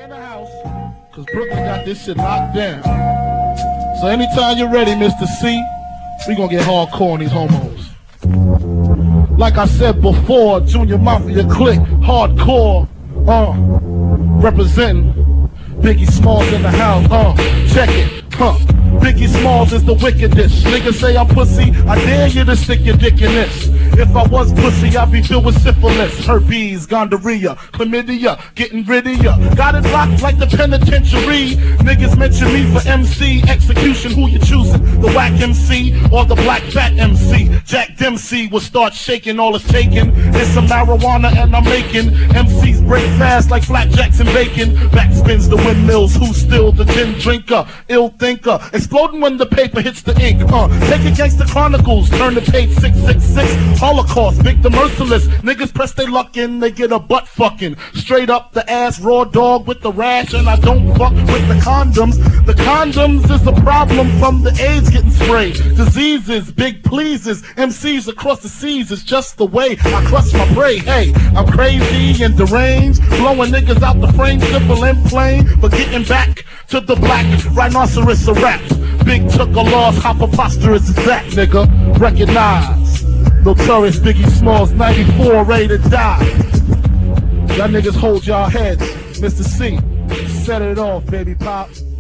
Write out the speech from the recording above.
in the house, cause Brooklyn got this shit locked down. So anytime you're ready, Mr. C, we gonna get hardcore on these homos. Like I said before, Junior Mafia clique, hardcore, representing Biggie Smalls in the house, check it, Biggie Smalls is the wickedest. Niggas say I'm pussy, I dare you to stick your dick in this. If I was pussy, I'd be filled with syphilis, herpes, gonorrhea, chlamydia, getting rid of ya. Got it locked like the penitentiary. Niggas mention me for MC execution. Who you choosing? The whack MC or the black fat MC? Jack Dempsey will start shaking, all it's taking. It's some marijuana and I'm making MCs break fast like flapjacks and bacon. Backspins the windmills. Who's still the gin drinker? Ill thinker. Exploding when the paper hits the ink. Take it Gangsta Chronicles. Turn to page 666. Holocaust, Big the Merciless. Niggas press their luck in, they get a butt fucking. Straight up the ass, raw dog with the rash, and I don't fuck with the condoms. The condoms is a problem from the AIDS getting sprayed. Diseases, big pleases, MCs across the seas is just the way I crush my prey. Hey, I'm crazy and deranged, blowing niggas out the frame, simple and plain. But getting back to the black rhinoceros of rap. Big took a loss, how preposterous is that, nigga? Recognize. Notorious Biggie Smalls, 94, ready to die. Y'all niggas hold y'all heads. Mr. C, set it off, baby pop.